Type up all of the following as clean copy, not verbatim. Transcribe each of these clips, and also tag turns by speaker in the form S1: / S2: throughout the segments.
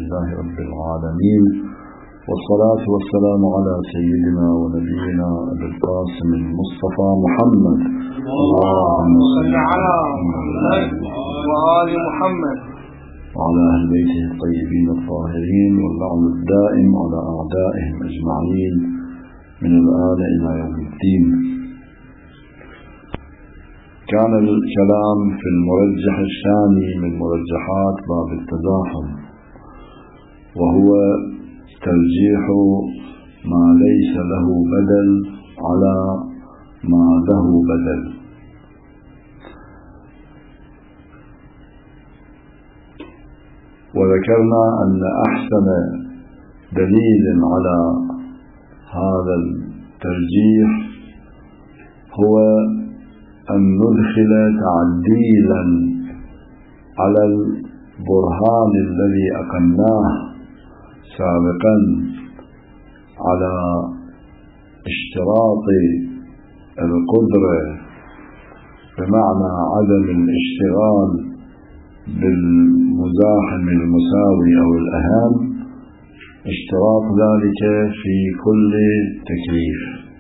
S1: لله رب العالمين، والصلاة والسلام على سيدنا ونبينا أبي القاسم المصطفى محمد، اللهم صل على محمد وآل محمد وعلى أهل بيته الطيبين الطاهرين، واللعن الدائم على أعدائهم أجمعين من الآن إلى يوم الدين. كان الكلام في المرجح الثاني من مرجحات باب التزاحم، وهو ترجيح ما ليس له بدل على ما له بدل. وذكرنا أن أحسن دليل على هذا الترجيح هو أن ندخل تعديلا على البرهان الذي أقمناه سابقا على اشتراط القدرة، بمعنى عدم الاشتغال بالمزاحم المساوي أو الأهم، اشتراط ذلك في كل تكليف.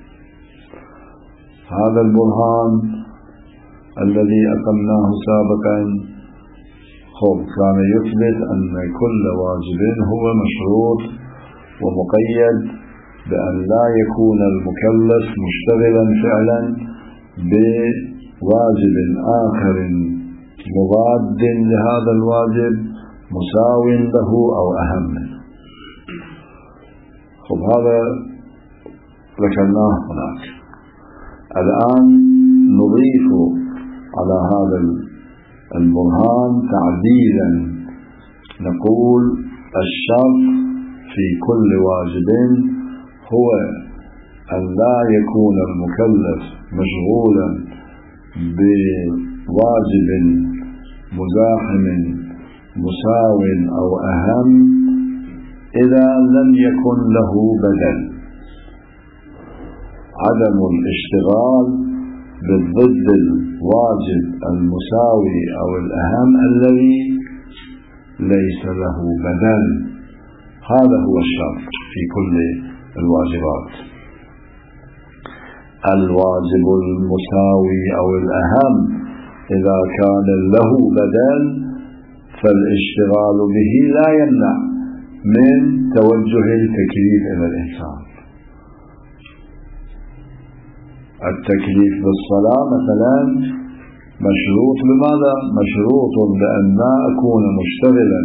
S1: هذا البرهان الذي أقمناه سابقا كان يثبت أن كل واجب هو مشروط ومقيد بأن لا يكون المكلف مشتغلا فعلا بواجب آخر مضاد لهذا الواجب مساو له أو أهم منه. هذا ذكرناه هناك. الآن نضيف على هذا البرهان تعديلا، نقول الشرط في كل واجب هو أن لا يكون المكلف مشغولا بواجب مزاحم مساو أو أهم إذا لم يكن له بدل. عدم الاشتغال بالضد الواجب المساوي أو الأهم الذي ليس له بدل، هذا هو الشرط في كل الواجبات. الواجب المساوي أو الأهم إذا كان له بدل فالاشتغال به لا يمنع من توجه التكليف إلى الإنسان. التكليف بالصلاة مثلا مشروط بماذا؟ مشروط بأن لا أكون مشتغلا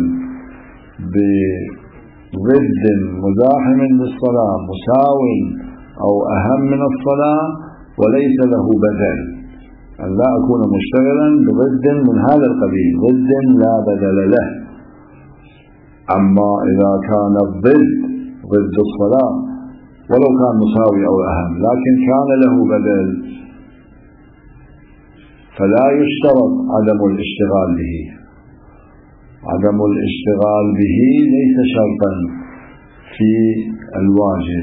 S1: بضد مزاحم للصلاة مساو أو أهم من الصلاة وليس له بدل، أن لا أكون مشتغلا بضد من هذا القبيل، ضد لا بدل له. أما إذا كان الضد ضد الصلاة ولو كان مساوي أو أهم لكن كان له بدل فلا يشترط عدم الاشتغال به. عدم الاشتغال به ليس شرطا في الواجب،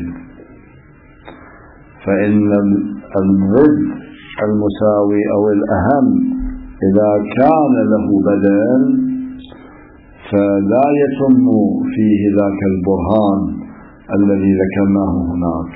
S1: فإن الضد المساوي أو الأهم إذا كان له بدل فلا يتم فيه ذاك البرهان الذي ذكرناه هناك.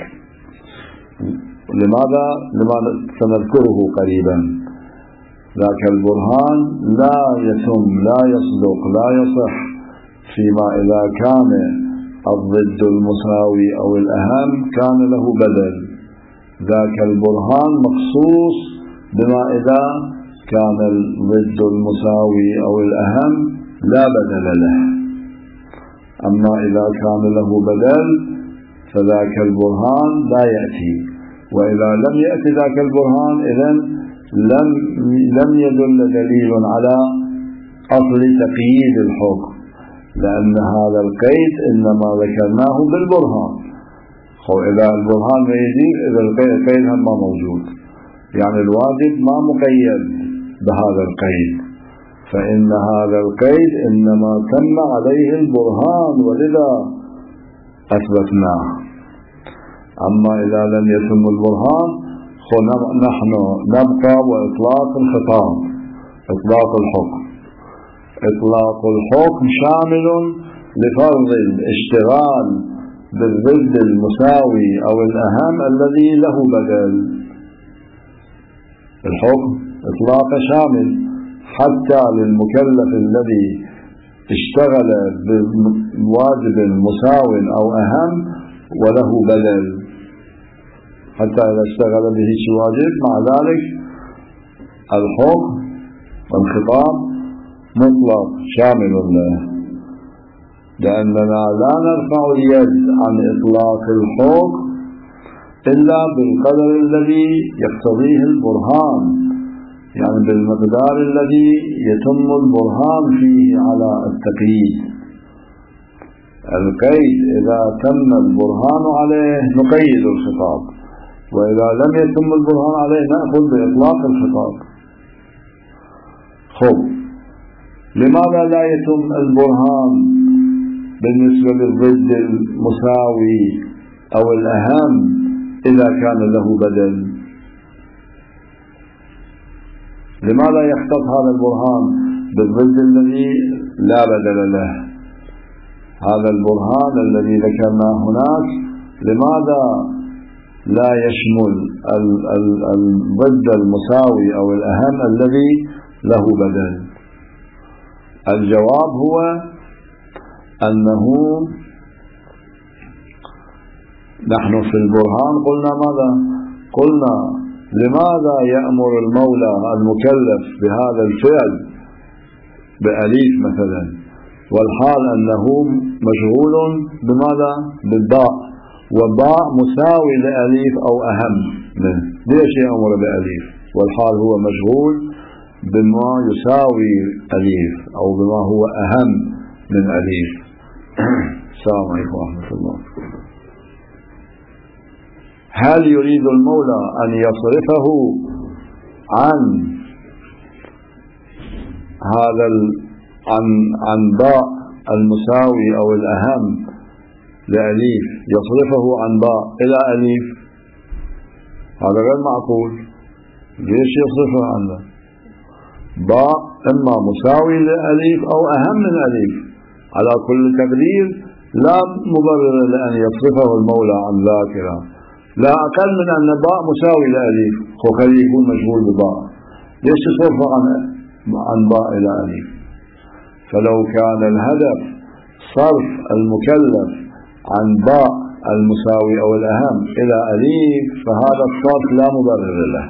S1: لماذا سنذكره قريبا. ذاك البرهان لا يتم، لا يصدق، لا يصح فيما إذا كان الضد المساوي أو الأهم كان له بدل. ذاك البرهان مخصوص بما إذا كان الضد المساوي أو الأهم لا بدل له. أما إذا كان له بدل فذاك البرهان لا يأتي، وإذا لم يأتي ذاك البرهان إذن لم يدل دليل على أصل تقييد الحكم، لأن هذا القيد إنما ذكرناه بالبرهان. إذا البرهان ما يجيب إذا القيد هم ما موجود، يعني الواجب ما مقيد بهذا القيد، فإن هذا القيد إنما تم عليه البرهان ولذا أثبتناه. أما إذا لم يتم البرهان نحن نبقى وإطلاق الخطاب، إطلاق الحكم. إطلاق الحكم شامل لفرض الاشتغال بالضد المساوي أو الأهم الذي له بدل. الحكم إطلاق شامل حتى للمكلف الذي اشتغل بواجب مساو أو أهم وله بدل، حتى إذا اشتغل به واجب مع ذلك الحكم والخطاب مطلق شامل له، لأننا لا نرفع اليد عن إطلاق الحكم إلا بالقدر الذي يقتضيه البرهان، يعني بالمقدار الذي يتم البرهان فيه على التقييد. القيد إذا تم البرهان عليه نقيد الخطاب، وإذا لم يتم البرهان عليه نأخذ بإطلاق الخطاب. لماذا لا يتم البرهان بالنسبة للضد المساوي أو الأهم إذا كان له بدل؟ لماذا يختص هذا البرهان بالضد الذي لا بدل له؟ هذا البرهان الذي ذكرناه هناك لماذا لا يشمل الضد المساوي أو الأهم الذي له بدل؟ الجواب هو أنه نحن في البرهان قلنا ماذا؟ قلنا لماذا يأمر المولى المكلف بهذا الفعل بأليف مثلا، والحال أنه مشغول بماذا؟ بالباء، وباء مساوي لأليف أو أهم منه. ليش يأمر بأليف والحال هو مشغول بما يساوي أليف أو بما هو أهم من أليف؟ السلام عليكم ورحمة الله. هل يريد المولى أن يصرفه عن هذا عن باء المساوي أو الأهم لأليف، يصرفه عن باء إلى أليف؟ هذا غير معقول. ليش يصرفه عنه؟ باء إما مساوي لأليف أو أهم من أليف، على كل تقدير لا مبرر لأن يصرفه المولى عن ذاكرة، لا أقل من أن باء مساوي لأليف، وقد يكون مشغول بباء. ليش يصرفه عن باء إلى أليف؟ فلو كان الهدف صرف المكلف عن باء المساوي أو الأهم إلى أليف فهذا الصرف لا مبرر له.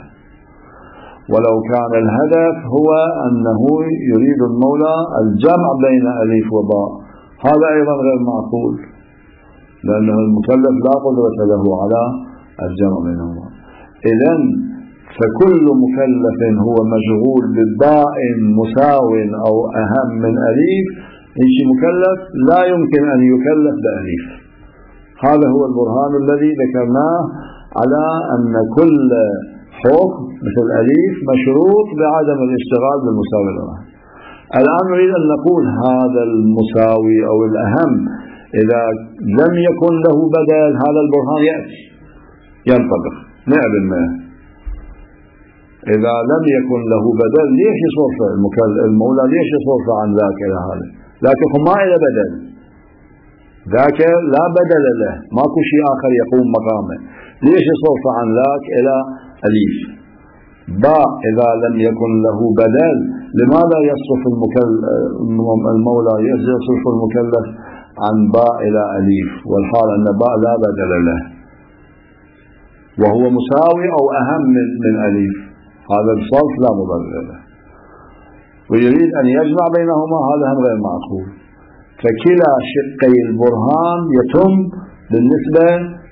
S1: ولو كان الهدف هو أنه يريد المولى الجمع بين أليف وباء، هذا أيضا غير معقول، لأنه المكلف لا قدرة له على الجمع بينهما. إذن فكل مكلف هو مشغول بباء مساو أو أهم من أليف، إيش مكلف لا يمكن أن يكلف بأليف. هذا هو البرهان الذي ذكرناه على أن كل حكم مثل أليف مشروط بعدم الاشتغال بالمساوي الأهم. الآن نريد أن نقول هذا المساوي أو الأهم إذا لم يكن له بدل هذا البرهان يأتي ينطبق 100%. إذا لم يكن له بدل ليش يصرف المولى؟ ليش يصرف عن ذاك إلى هذا؟ لكن ما إلى بدل، ذاك لا بدل له، ماكو شيء آخر يقوم مقامه. ليش يصرف عن ذاك إلى أليف؟ باء إذا لم يكن له بدل لماذا يصرف المولى يصرف المكلف عن باء إلى أليف والحال أن باء لا بدل له وهو مساوي أو أهم من أليف؟ هذا الصرف لا مبرر له، ويريد أن يجمع بينهما، هذا هم غير معقول. فكلا شقي البرهان يتم بالنسبة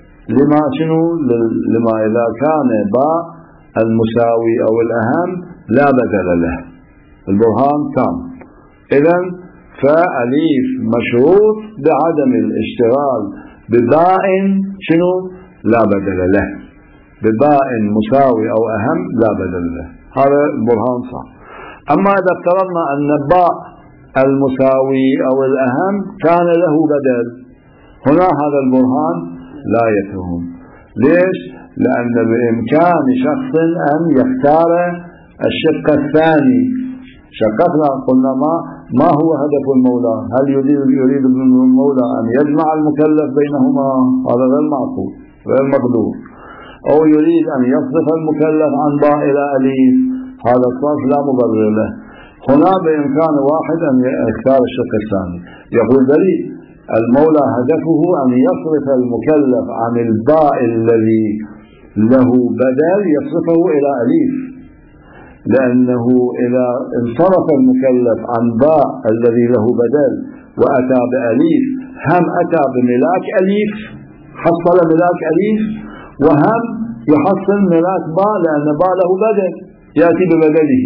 S1: لما إذا كان باء المساوي أو الأهم لا بدل له، البرهان تام. إذن فأليف مشروط بعدم الاشتغال بباء لا بدل له، بباء مساوي أو أهم لا بدل له، هذا البرهان صح. أما إذا افترضنا أن باء المساوي أو الأهم كان له بدل، هنا هذا البرهان لا يتهم. ليش؟ لأن بإمكان شخص أن يختار الشق الثاني. شققنا قلنا ما ما هو هدف المولى؟ هل يريد المولى أن يجمع المكلف بينهما؟ هذا غير معقول غير مقدور. أو يريد أن يصرف المكلف عن باء إلى أليف، هذا الصرف لا مبرر له. هنا بإمكان واحد أن يختار الشق الثاني، يقول بلي المولى هدفه أن يصرف المكلف عن الباء الذي له بدل يصرفه إلى أليف، لأنه إذا انصرف المكلف عن باء الذي له بدل وأتى بأليف، هم أتى بملاك أليف، حصل ملاك أليف، وهم يحصل ملاك باء لأن باء له بدل يأتي ببدله.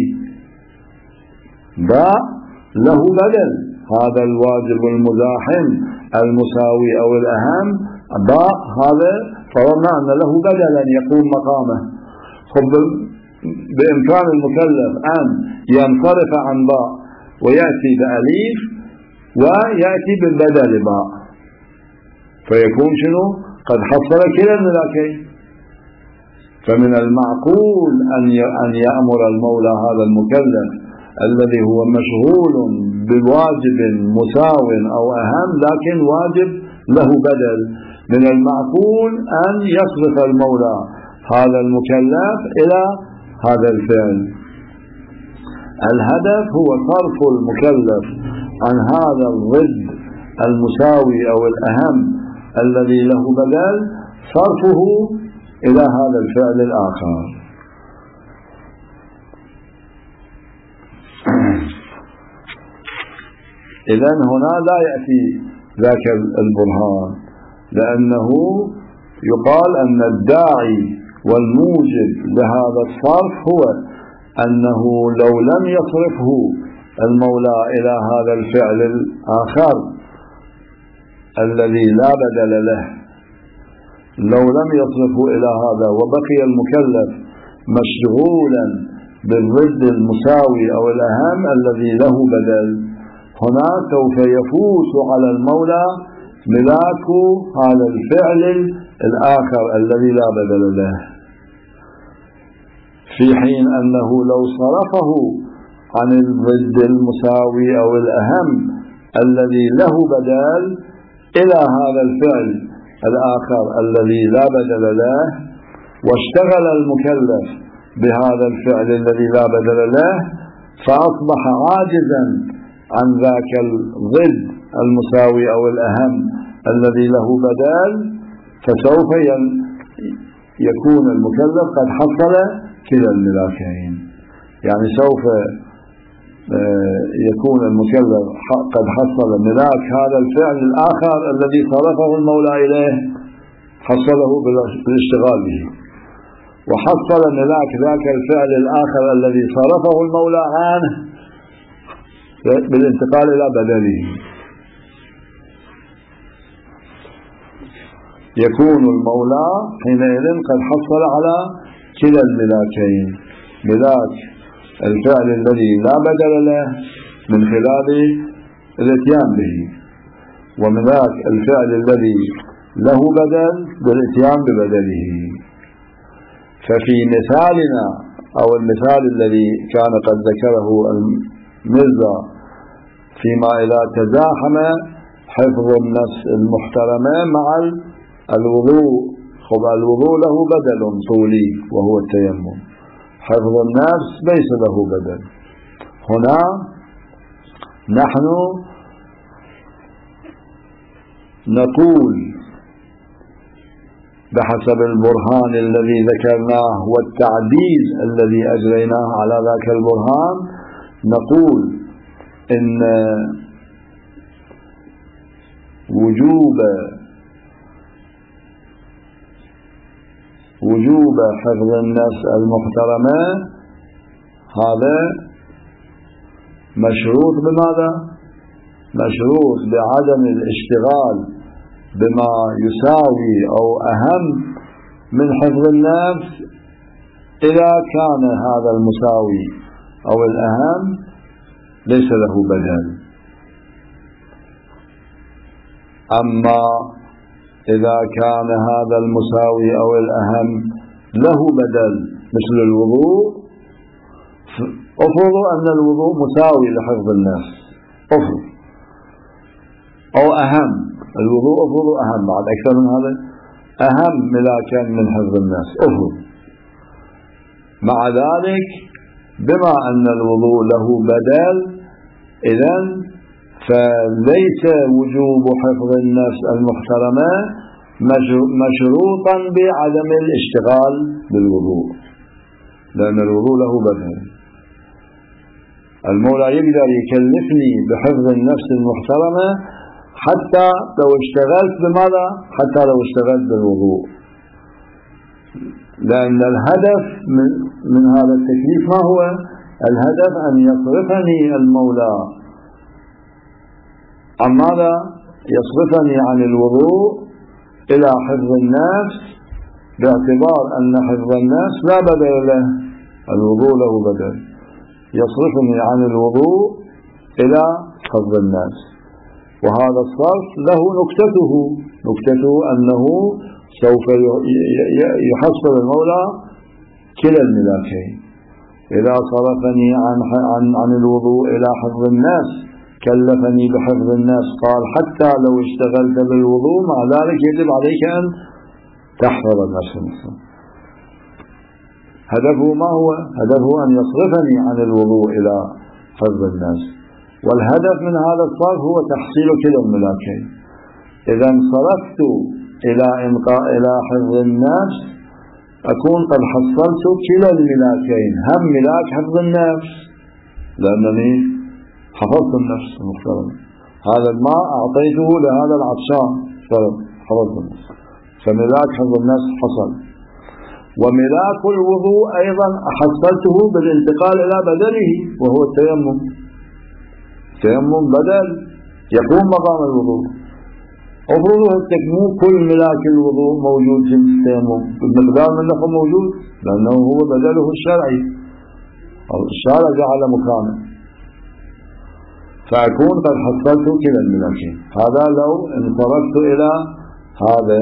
S1: باء له بدل، هذا الواجب المزاحم المساوي أو الأهم، باء هذا فرضنا أن له بدلا يقوم مقامه. بإمكان المكلف أن ينصرف عن باء ويأتي بأليف ويأتي بالبدل باء، فيكون شنو؟ قد حصل كلا الملاكين. فمن المعقول أن يأمر المولى هذا المكلف الذي هو مشغول بواجب مساو أو أهم لكن واجب له بدل، من المعقول أن يصرف المولى هذا المكلف إلى هذا الفعل. الهدف هو صرف المكلف عن هذا الضد المساوي أو الأهم الذي له بدل، صرفه إلى هذا الفعل الآخر. إذن هنا لا يأتي ذاك البرهان، لأنه يقال أن الداعي والموجب لهذا الصرف هو أنه لو لم يصرفه المولى إلى هذا الفعل الآخر الذي لا بدل له، لو لم يصرفه إلى هذا وبقي المكلف مشغولا بالضد المساوي أو الأهم الذي له بدل، هنا سوف يفوت على المولى ملاك هذا الفعل الآخر الذي لا بدل له، في حين أنه لو صرفه عن الضد المساوي أو الأهم الذي له بدل إلى هذا الفعل الآخر الذي لا بدل له، واشتغل المكلف بهذا الفعل الذي لا بدل له، فأصبح عاجزا عن ذاك الضد المساوي أو الأهم الذي له بدل، فسوف يكون المكلف قد حصل كلا الملاكين. يعني سوف يكون المكلف قد حصل ملاك هذا الفعل الآخر الذي صرفه المولى إليه، حصله بالاشتغال به، وحصل ملاك ذاك الفعل الآخر الذي صرفه المولى عنه بالانتقال إلى بدله. يكون المولى حينئذ قد حصل على كلا الملاكين، ملاك الفعل الذي لا بدل له من خلال الاتيان به، وملاك الفعل الذي له بدل بالاتيان ببدله. ففي مثالنا أو المثال الذي كان قد ذكره المرزا فيما إذا تزاحم حفظ النفس المحترمة مع الوضوء، الوضوء له بدل طولي وهو التيمم، حفظ النفس ليس له بدل. هنا نحن نقول بحسب البرهان الذي ذكرناه والتعديل الذي أجريناه على ذاك البرهان، نقول إن وجوب حفظ النفس المحترمة هذا مشروط بماذا؟ مشروط بعدم الاشتغال بما يساوي أو أهم من حفظ النفس إذا كان هذا المساوي أو الأهم ليس له بدل. أما إذا كان هذا المساوي أو الأهم له بدل مثل الوضوء، أفرضوا أن الوضوء مساوي لحفظ النفس، أفرض، أو أهم، الوضوء أفرض أهم بعد أكثر من هذا، أهم ملاكا من حفظ النفس أفرض. مع ذلك بما أن الوضوء له بدل، إذن فليس وجوب حفظ النفس المحترمة مشروطا بعدم الاشتغال بالوضوء، لأن الوضوء له بدل. المولى يقدر يكلفني بحفظ النفس المحترمة حتى لو اشتغلت بماذا؟ حتى لو اشتغلت بالوضوء، لأن الهدف من هذا التكليف ما هو؟ الهدف أن يصرفني المولى عن ماذا؟ يصرفني عن الوضوء إلى حفظ النفس، باعتبار أن حفظ النفس لا بدل له، الوضوء له بدل، يصرفني عن الوضوء إلى حفظ النفس. وهذا الصرف له نكتته أنه سوف يحصل المولى كلا الملاكين. إذا صرفني عن الوضوء إلى حفظ النفس كلفني بحفظ النفس، قال حتى لو اشتغلت بالوضوء مع ذلك يجب عليك أن تحفظ النفس. هدفه ما هو؟ هدفه أن يصرفني عن الوضوء إلى حفظ النفس، والهدف من هذا الصرف هو تحصيل كلا الملاكين. إذا انصرفت إلى حفظ النفس أكون قد حصلت كلا الملاكين، هم ملاك حفظ النفس لأنني حفظت النفس المحترمة، هذا الماء أعطيته لهذا العطشان حفظت النفس، فملاك حفظ النفس حصل. وملاك الوضوء أيضا حصلته بالانتقال إلى بدله وهو التيمم. التيمم بدل يقوم مقام الوضوء. أفرضه التكمو كل ملاك الوضوء موجود في التيمم، المقدار من له موجود لأنه هو بدله الشرعي، الشارع جعل مكانه، فأكون قد حصلت كلا الملاكين. هذا لو انصرفت إلى هذا،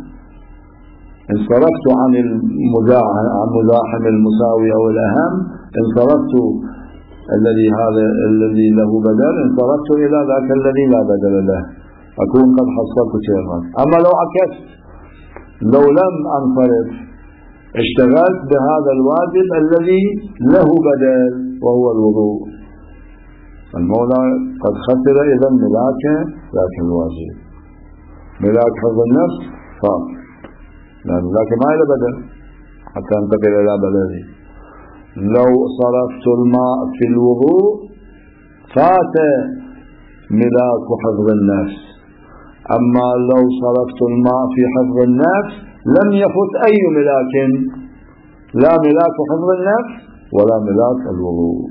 S1: انصرفت عن مزاحم المساوي أو الأهم، انصرفت الذي له بدل، انصرفت إلى ذاك الذي لا بدل له، أكون قد حصلت شيئا. أما لو عكست، لو لم أنصرف اشتغلت بهذا الواجب الذي له بدل وهو الوضوء، المولى قد خسر إذا ملاك ذاك الواجب، ملاك حفظ النفس صار، لأن ذاك ما إلى بدل حتى انتقل إلى بدله. لو صرفت الماء في الوضوء فات ملاك حفظ النفس، أما لو صرفت الماء في حفظ النفس لم يفت أي ملاك، لا ملاك حفظ النفس ولا ملاك الوضوء.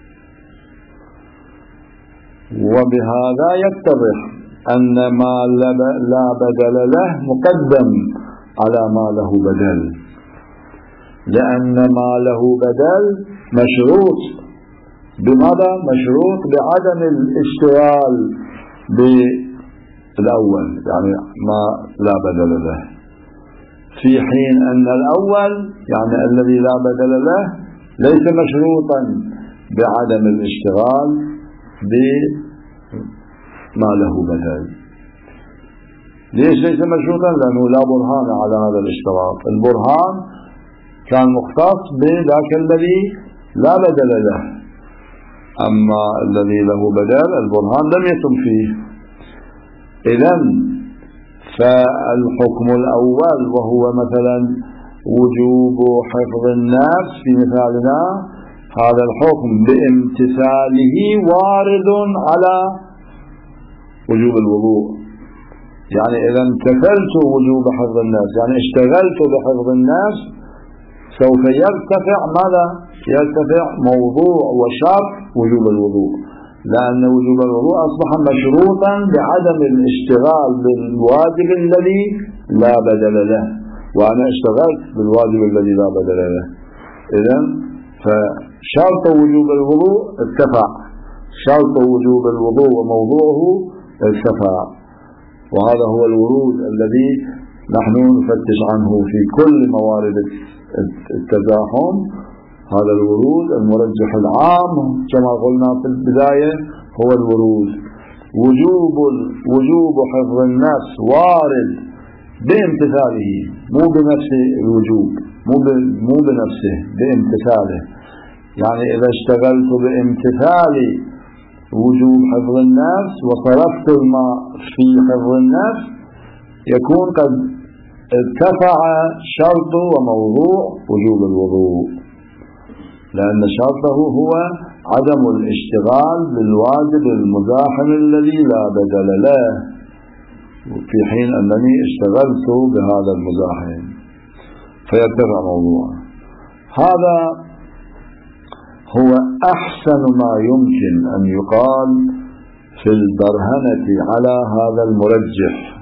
S1: وبهذا يتضح أن ما لا بدل له مقدم على ما له بدل، لأن ما له بدل مشروط بماذا؟ مشروط بعدم الاشتغال بالأول، يعني ما لا بدل له، في حين أن الأول يعني الذي لا بدل له ليس مشروطا بعدم الاشتغال بما له بدل. ليش ليس مشروطا؟ لأنه لا برهان على هذا الاشتراط، البرهان كان مختص بذاك الذي لا بدل له، أما الذي له بدل البرهان لم يتم فيه. إذن فالحكم الأول وهو مثلا وجوب حفظ النفس في مثالنا، هذا الحكم بامتثاله وارد على وجوب الوضوء. يعني إذا امتثلت وجوب حفظ النفس، يعني اشتغلت بحفظ النفس، سوف يرتفع ماذا؟ يرتفع موضوع وشرط وجوب الوضوء، لأن وجوب الوضوء أصبح مشروطا بعدم الاشتغال بالواجب الذي لا بدل له، وأنا اشتغلت بالواجب الذي لا بدل له. إذن فشرط وجوب الوضوء ارتفع، شرط وجوب الوضوء وموضوعه ارتفع. وهذا هو الورود الذي نحن نفتش عنه في كل موارد التزاحم، هذا الورود المرجح العام كما قلنا في البداية هو الورود. وجوب حفظ النفس وارد بامتثاله، مو بنفس الوجوب، مو بنفسه، بامتثاله. يعني إذا اشتغلت بامتثال وجوب حفظ النفس وصرفت الماء في حفظ النفس يكون قد ارتفع شرط وموضوع وجوب الوضوء، لأن شرطه هو عدم الاشتغال بالواجب المزاحم الذي لا بدل له، في حين أنني اشتغلت بهذا المزاحم فيرتفع موضوعه. هذا هو أحسن ما يمكن أن يقال في البرهنة على هذا المرجح.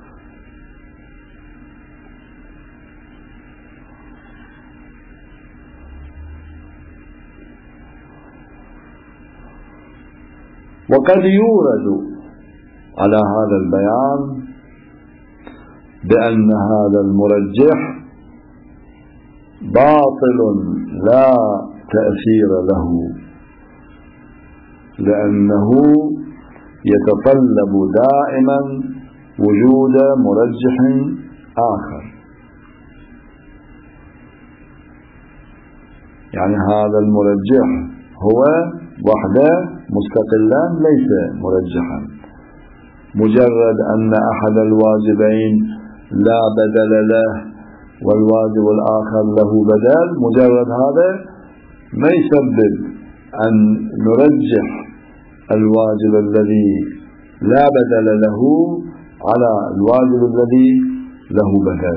S1: وقد يورد على هذا البيان بأن هذا المرجح باطل لا تأثير له، لأنه يتطلب دائما وجود مرجح آخر. يعني هذا المرجح هو وحده مستقلا ليس مرجحا، مجرد أن أحد الواجبين لا بدل له والواجب الآخر له بدل، مجرد هذا ما يسبب أن نرجح الواجب الذي لا بدل له على الواجب الذي له بدل،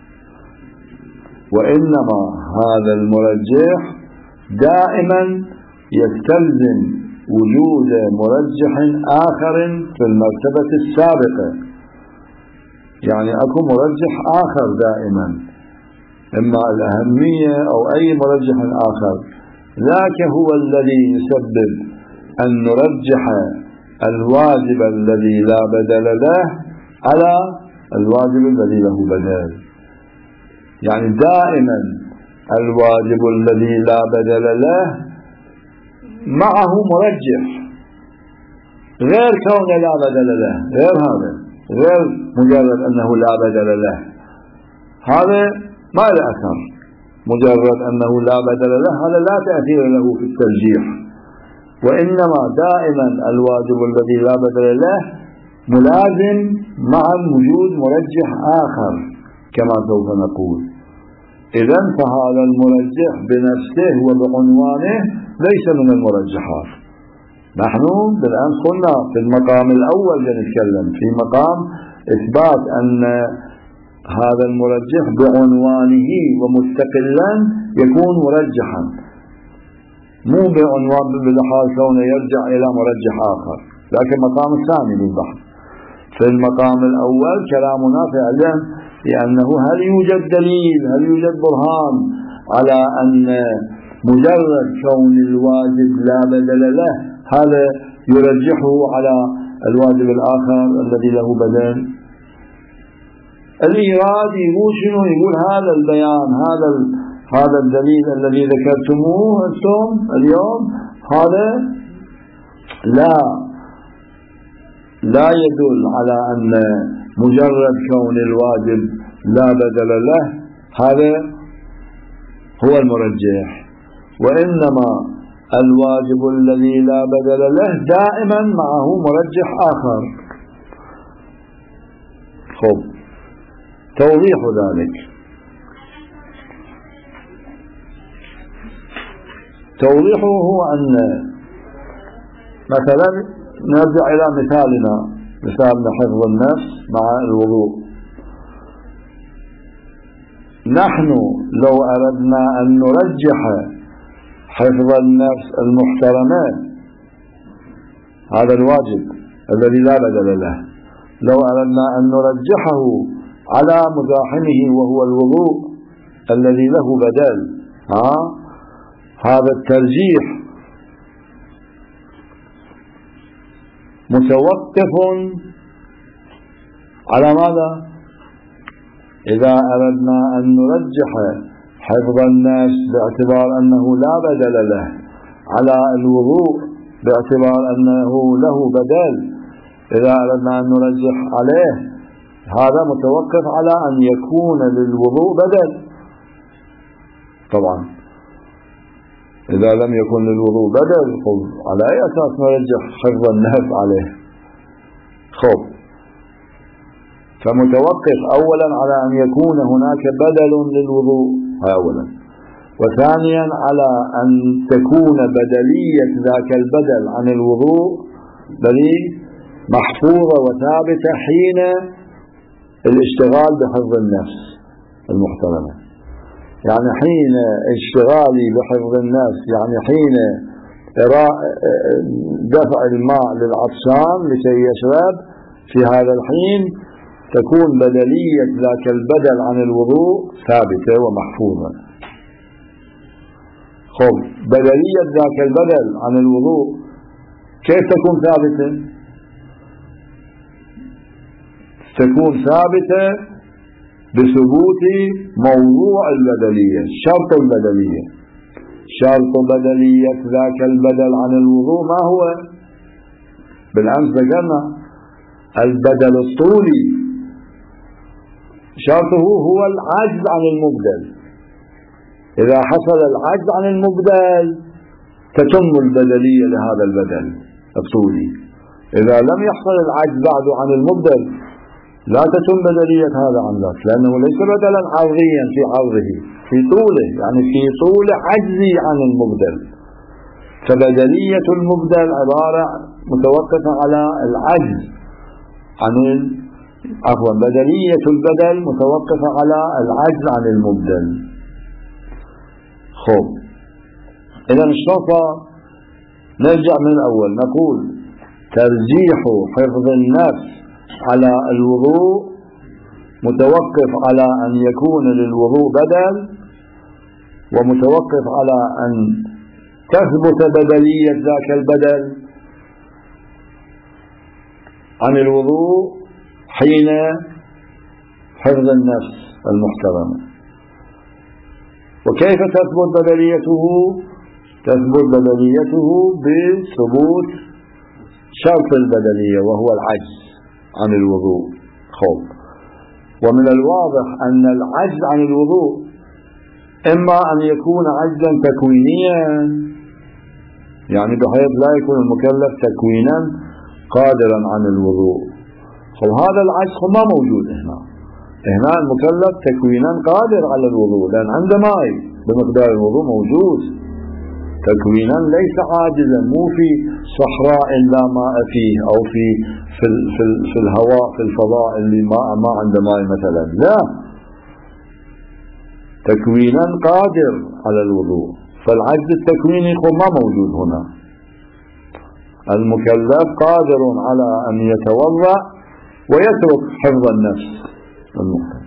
S1: وإنما هذا المرجح دائما يستلزم وجود مرجح آخر في المرتبة السابقة. يعني أكو مرجح آخر دائما، إما الأهمية أو أي مرجح آخر، ذاك هو الذي يسبب أن نرجح الواجب الذي لا بدل له على الواجب الذي له بدل. يعني دائما الواجب الذي لا بدل له معه مرجح، غير كونه لا بدل له، غير هذا، غير مجرد أنه لا بدل له، هذا ما له أثر. مجرد أنه لا بدل له هذا لا تأثير له في الترجيح، وإنما دائما الواجب الذي لا بدل له ملازم مع وجود مرجح آخر كما سوف نقول. إذن فهذا المرجح بنفسه وبعنوانه ليس من المرجحات. نحن بالآن قلنا في المقام الأول نتكلم في مقام إثبات أن هذا المرجح بعنوانه ومستقلا يكون مرجحا، مو بعنوان بحال كونه يرجع إلى مرجح آخر، لكن مقام الثاني للبحث. في المقام الأول كلامنا فعلا لأنه هل يوجد دليل، هل يوجد برهان على أن مجرد كون الواجب لا بدل له هذا يرجحه على الواجب الآخر الذي له بدل. الإيراد يقول شنو؟ يقول هذا البيان، هذا الدليل الذي ذكرتموه أنتم اليوم هذا لا يدل على أن مجرد كون الواجب لا بدل له هذا هو المرجح، وإنما الواجب الذي لا بدل له دائما معه مرجح آخر. خب، توضيح ذلك. توضيحه هو أن مثلا نرجع إلى مثالنا حفظ النفس مع الوضوء. نحن لو أردنا أن نرجح حفظ النفس المحترمة، هذا الواجب الذي لا بدل له، لو أردنا أن نرجحه على مزاحمه وهو الوضوء الذي له بدل، هذا الترجيح متوقف على ماذا؟ إذا أردنا أن نرجح حفظ النفس باعتبار أنه لا بدل له على الوضوء باعتبار أنه له بدل. إذا أردنا أن نرجح عليه هذا متوقف على أن يكون للوضوء بدل. طبعا إذا لم يكن للوضوء بدل على أي أساس نرجح حفظ النفس عليه؟ فمتوقف أولا على أن يكون هناك بدل للوضوء أولا، وثانيا على أن تكون بدلية ذاك البدل عن الوضوء محفوظة وثابتة حين الاشتغال بحفظ النفس المحترمة. يعني حين اشتغالي بحفظ النفس، يعني حين دفع الماء للعطشان لكي يشرب، في هذا الحين تكون بدلية ذاك البدل عن الوضوء ثابتة ومحفوظة. بدلية ذاك البدل عن الوضوء كيف تكون ثابتة؟ تكون ثابتة بثبوت موضوع البدلية، شرط البدلية. شرط بدلية ذاك البدل عن الوضوء ما هو؟ بالأمس ذكرنا البدل الطولي، شرطه هو العجز عن المبدل. إذا حصل العجز عن المبدل تتم البدلية لهذا البدل الطولي. إذا لم يحصل العجز بعد عن المبدل لا تتم بدلية هذا عن ذاك، لأنه ليس بدلا عرضيا في عرضه، في طوله، يعني في طول عجزي عن المبدل. فبدلية المبدل عبارة متوقفة على العجز عن بدلية البدل متوقفة على العجز عن المبدل. إذا الشرطة نرجع من الأول نقول ترجيح حفظ النفس على الوضوء متوقف على أن يكون للوضوء بدل، ومتوقف على أن تثبت بدلية ذاك البدل عن الوضوء حين حفظ النفس المحترمة. وكيف تثبت بدليته؟ تثبت بدليته بثبوت شرط البدلية وهو العجز عن الوضوء. ومن الواضح أن العجز عن الوضوء إما أن يكون عجزا تكوينيا، يعني بحيث لا يكون المكلف تكوينا قادرا عن الوضوء. هذا العجز ما موجود هنا المكلف تكوينا قادر على الوضوء، لأن عنده ماء بمقدار الوضوء موجود تكوينا، ليس عاجزا، مو في صحراء لا ماء فيه أو في الهواء في الفضاء اللي ما عنده ماء مثلا، لا، تكوينا قادر على الوضوء. فالعجز التكويني ما موجود هنا. المكلف قادر على أن يتوضأ ويترك حفظ النفس المحترم.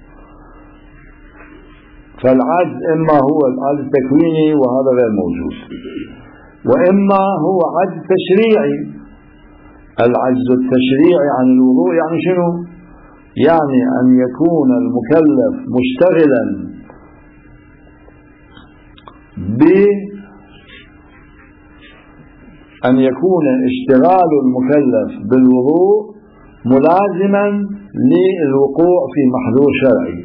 S1: فالعجز إما هو العجز التكويني وهذا غير موجود، وإما هو عجز تشريعي. العجز التشريعي عن الوضوء يعني شنو؟ يعني أن يكون المكلف مشتغلا أن يكون اشتغال المكلف بالوضوء ملازما للوقوع في محذور شرعي.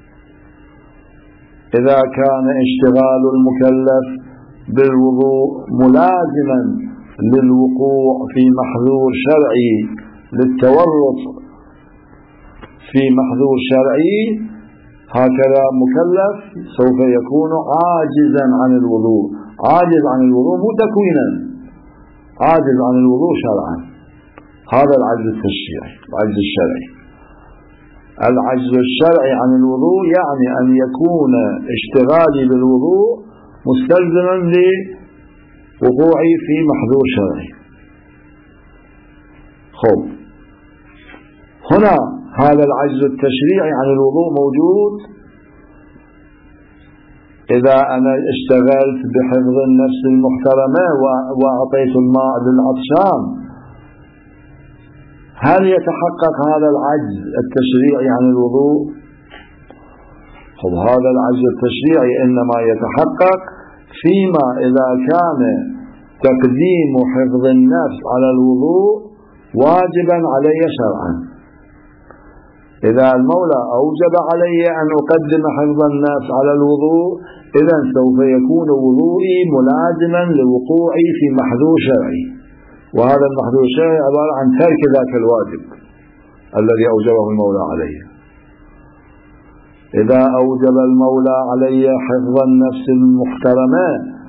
S1: إذا كان اشتغال المكلف بالوضوء ملازما للوقوع في محذور شرعي، للتورط في محذور شرعي، هكذا مكلف سوف يكون عاجزا عن الوضوء. عاجز عن الوضوء مو تكوينا، عاجز عن الوضوء شرعا. هذا العجز التشريعي، العجز الشرعي. العجز الشرعي عن الوضوء يعني أن يكون اشتغالي بالوضوء مستلزما لوقوعي في محذور شرعي. هنا هذا العجز التشريعي عن الوضوء موجود إذا أنا اشتغلت بحفظ النفس المحترمة وأعطيت الماء للعطشان. هل يتحقق هذا العجز التشريعي عن الوضوء؟ هذا العجز التشريعي إنما يتحقق فيما إذا كان تقديم حفظ النفس على الوضوء واجبا علي شرعا. إذا المولى أوجب علي أن أقدم حفظ النفس على الوضوء، إذن سوف يكون وضوئي ملازما لوقوعي في محذور شرعي، وهذا المحذور الشرعي عبارة عن ترك ذاك الواجب الذي أوجبه المولى علي. إذا أوجب المولى علي حفظ النفس المحترمة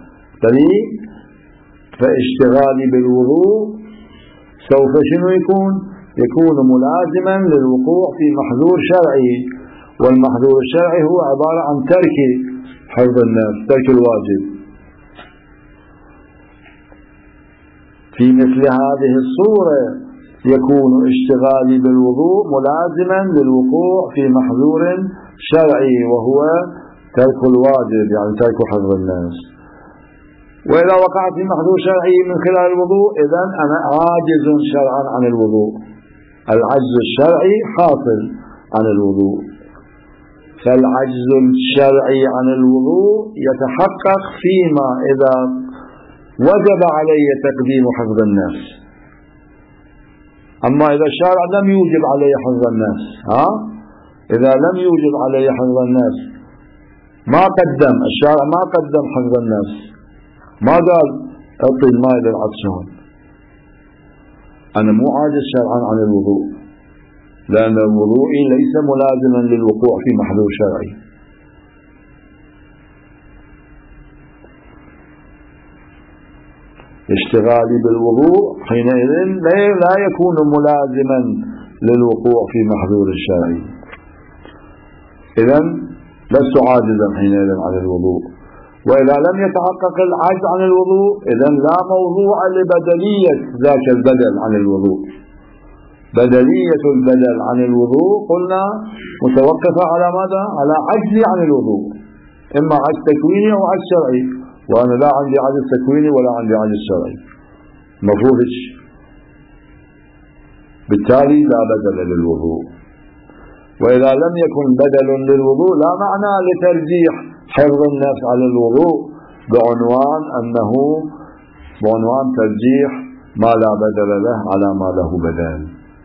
S1: فاشتغالي بالوضوء سوف شنو يكون ملازما للوقوع في محذور شرعي، والمحذور الشرعي هو عبارة عن ترك حفظ النفس، ترك الواجب. في مثل هذه الصورة يكون اشتغالي بالوضوء ملازما للوقوع في محذور شرعي، وهو ترك الواجب، يعني ترك حفظ النفس. وإذا وقعت في محذور شرعي من خلال الوضوء، إذن أنا عاجز شرعا عن الوضوء، العجز الشرعي حاصل عن الوضوء. فالعجز الشرعي عن الوضوء يتحقق فيما إذا وجب علي تقديم حفظ النفس. أما إذا الشارع لم يوجب علي حفظ النفس، إذا لم يوجب علي حفظ النفس، الشارع ما قدم حفظ النفس، ما قال أعطي الماء للعطشان، أنا مو عاجز شرعا عن الوضوء، لأن الوضوء ليس ملازما للوقوع في محذور شرعي. اشتغالي بالوضوء حينئذ لا يكون ملازما للوقوع في محذور الشرعي، إذن لست عاجزا حينئذ عن الوضوء. وإذا لم يتحقق العجز عن الوضوء، إذن لا موضوع لبدلية ذاك البدل عن الوضوء. بدلية البدل عن الوضوء قلنا متوقفة على ماذا؟ على عجزي عن الوضوء، إما عجز تكويني أو عجز شرعي، وأنا لا عندي عجز تكويني ولا عندي عجز شرعي، مفروض. بالتالي لا بدل للوضوء. وإذا لم يكن بدل للوضوء لا معنى لترجيح حفظ النفس على الوضوء بعنوان ترجيح ما لا بدل له على ما له بدل.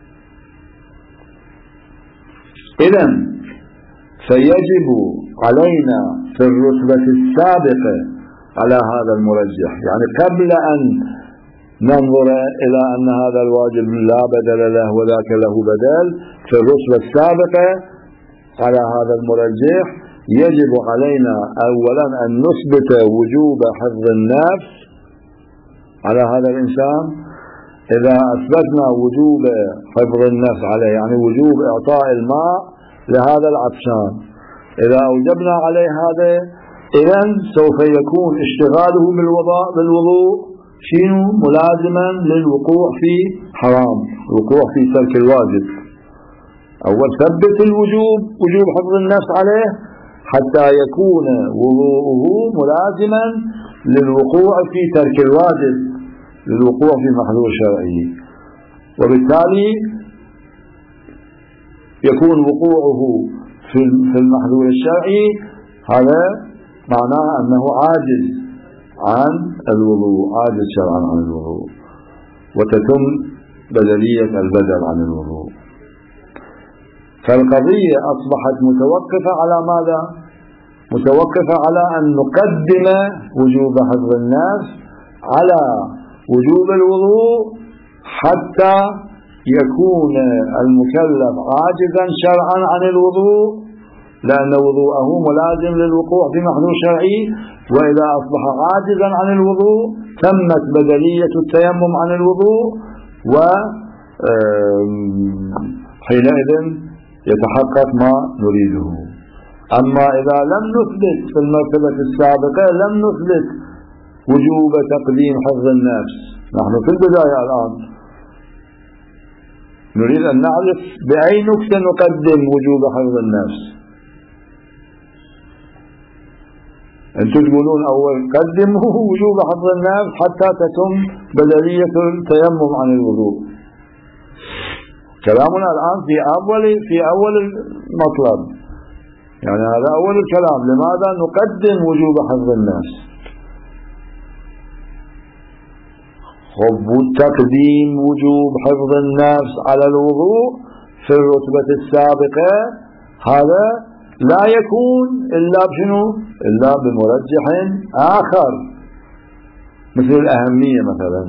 S1: إذن فيجب علينا في الرتبة السابقة على هذا المرجح، يعني قبل أن ننظر إلى أن هذا الواجب لا بدل له وذاك له بدل، في الرتبة السابقة على هذا المرجح يجب علينا أولا أن نثبت وجوب حفظ النفس على هذا الإنسان. إذا أثبتنا وجوب حفظ النفس عليه، يعني وجوب إعطاء الماء لهذا العطشان، إذا أوجبنا عليه هذا، إذن سوف يكون اشتغاله بالوضوء ملازما للوقوع في حرام، الوقوع في ترك الواجب. أول ثبت وجوب حفظ النفس عليه حتى يكون وضوءه ملازما للوقوع في ترك الواجب، للوقوع في محذور شرعي، وبالتالي يكون وقوعه في المحذور الشرعي هذا معناه أنه عاجز عن الوضوء، عاجز شرعا عن الوضوء، وتتم بدلية البدل عن الوضوء. فالقضية أصبحت متوقفة على ماذا؟ متوقفة على أن نقدم وجوب حفظ النفس على وجوب الوضوء حتى يكون المكلف عاجزا شرعا عن الوضوء، لأن وضوءه ملازم للوقوع في محذور شرعي. وإذا أصبح عاجزا عن الوضوء تمت بدلية التيمم عن الوضوء، وحينئذ يتحقق ما نريده. أما إذا لم نثبت في المرتبة السابقة، لم نثبت وجوب تقديم حفظ النفس، نحن في البداية الآن نريد أن نعرف بأي نكتة نقدم وجوب حفظ النفس. أنتم تقولون أول قدموا وجوب حفظ النفس حتى تتم بدلية التيمم عن الوضوء. كلامنا الآن في أول المطلب، يعني هذا أول الكلام، لماذا نقدم وجوب حفظ النفس؟ تقديم وجوب حفظ النفس على الوضوء في الرتبة السابقة هذا لا يكون إلا بشنو؟ إلا بمرجح آخر، مثل الأهمية مثلا،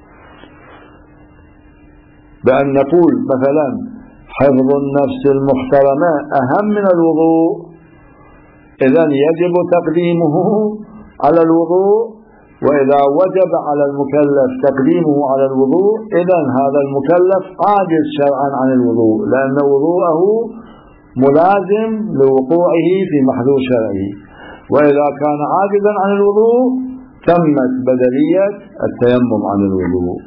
S1: بأن نقول مثلا حفظ النفس المحترمة أهم من الوضوء، إذن يجب تقديمه على الوضوء، وإذا وجب على المكلف تقديمه على الوضوء إذن هذا المكلف عاجز شرعا عن الوضوء، لأن وضوءه ملازم لوقوعه في محذور شرعي، وإذا كان عاجزا عن الوضوء تمت بدلية التيمم عن الوضوء.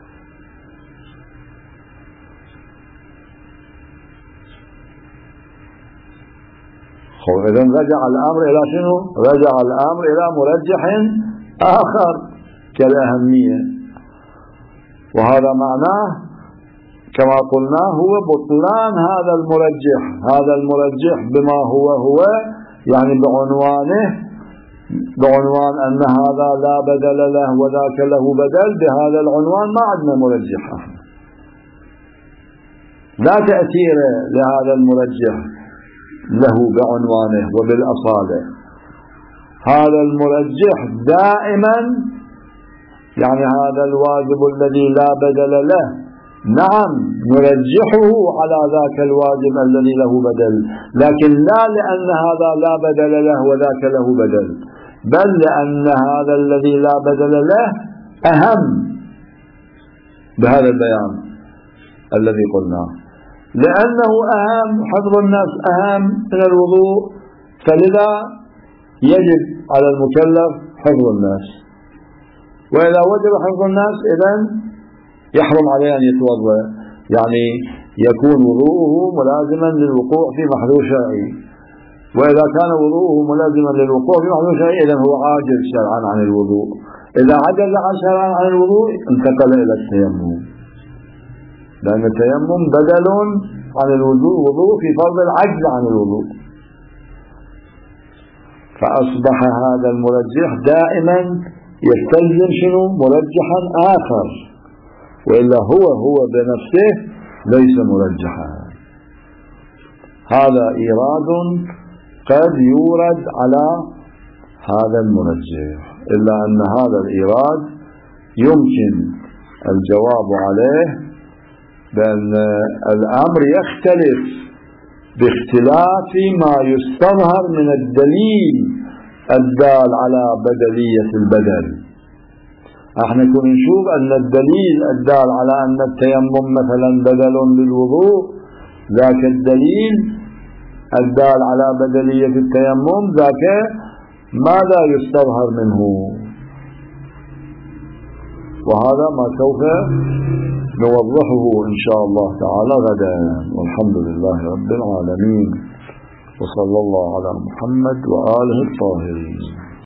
S1: إذن رجع الأمر إلى شنو؟ رجع الأمر إلى مرجح آخر كالأهمية، وهذا معناه كما قلنا هو بطلان هذا المرجح. هذا المرجح بما هو يعني بعنوان أن هذا لا بدل له وذاك له بدل، بهذا العنوان ما عندنا مرجح، لا تأثير لهذا المرجح له بعنوانه وبالأصالة. هذا المرجح دائما يعني هذا الواجب الذي لا بدل له نعم نرجحه على ذاك الواجب الذي له بدل، لكن لا لأن هذا لا بدل له وذاك له بدل، بل لأن هذا الذي لا بدل له أهم بهذا البيان الذي قلناه، لأنه أهم، حفظ النفس أهم من الوضوء، فلذا يجب على المكلف حفظ النفس، وإذا وجب حفظ النفس إذن يحرم عليه أن يتوضأ، يعني يكون وضوءه ملازما للوقوع في محذور شرعي، وإذا كان وضوءه ملازما للوقوع في محذور شرعي إذن هو عاجز شرعا عن الوضوء، إذا عجز شرعا عن الوضوء انتقل إلى التيمم، لأن التيمم بدل عن الوضوء في فرض العجز عن الوضوء، فأصبح هذا المرجح دائما يستلزم شنو؟ مرجحا آخر، وإلا هو بنفسه ليس مرجحا. هذا إيراد قد يورد على هذا المرجح، إلا أن هذا الإيراد يمكن الجواب عليه بأن الأمر يختلف باختلاف ما يستظهر من الدليل الدال على بدلية البدل. احنا كنا نشوف أن الدليل الدال على أن التيمم مثلا بدل للوضوء، ذاك الدليل الدال على بدلية التيمم ذاك ماذا يستظهر منه، وهذا ما سوف نوضحه إن شاء الله تعالى غدا، والحمد لله رب العالمين، وصلى الله على محمد وآله الطاهرين.